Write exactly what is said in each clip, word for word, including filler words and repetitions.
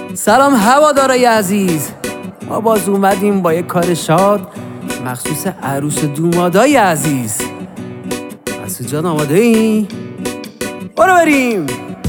سلام هوادارای عزیز، ما باز اومدیم با یک کار شاد مخصوص عروس و دومادای عزیز. مسعود جان آماده ای؟ برو بریم.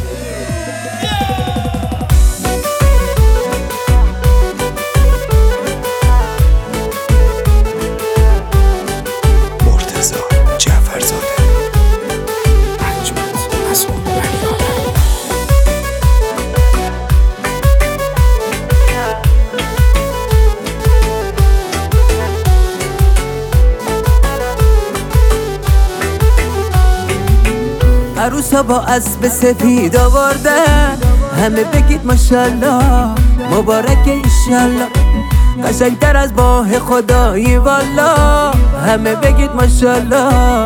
عروسا با اسب سفید آوردن، همه بگید ماشالله، مبارک ایشالله، قشنگتر از ماه خدایی والا، همه بگید ماشالله.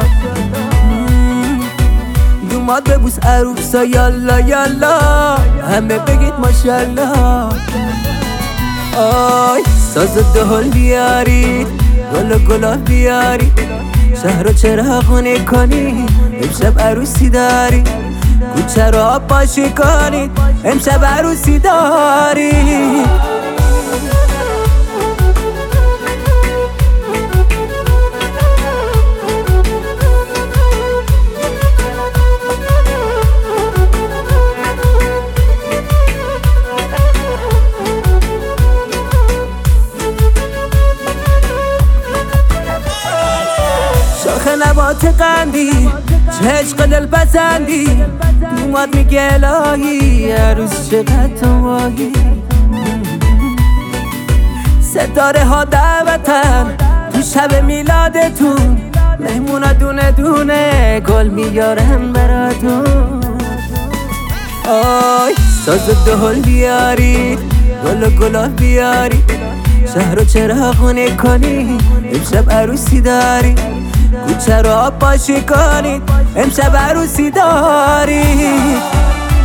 دوماد ببوس عروسا یالا یالا، همه بگید ماشالله. آی ساز و دهل بیارید، گل و گلاب بیارید، شهر رو چراغونه کنید، امشب عروسی دارید، کوچه رو آب پاشی کنید، امشب عروسی دارید. شاخ نبات قندی، چه عشق دل پسندی، دوماد میگه الهی عروس چقدر تو ماهی. ستاره ها دعوتن تو شب میلادتون، مهمونا دونه دونه گل میارن براتون. آی ساز و دهل بیارید، گل و گلاب بیارید، شهر رو چراغونه کنید، امشب عروسی دارید، کوچه رو آب پاشی کنید، امشب عروسی دارید.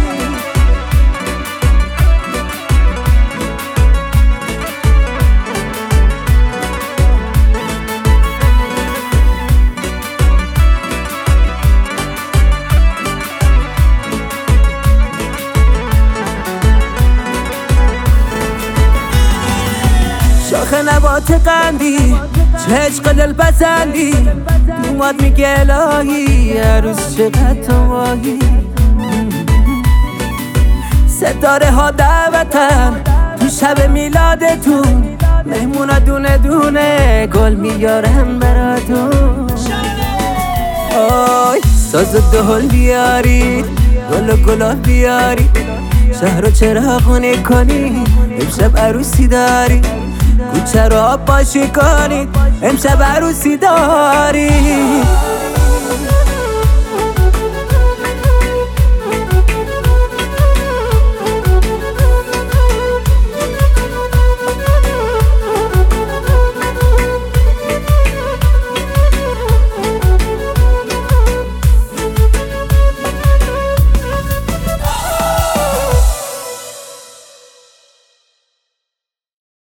شاخ نبات قندی، چه عشق دل پسندی، دوماد میگه الهی عروس چقدر تو ماهی. ستاره ها دعوتن تو شب میلادتون، مهمونا دونه دونه گل میارن براتون. آی ساز و دهل بیارید، گل و گلاب بیارید، شهر رو چراغونه کنید، امشب عروسی دارید، کوچه رو آب پاشی کنید، امشب عروسی دارید.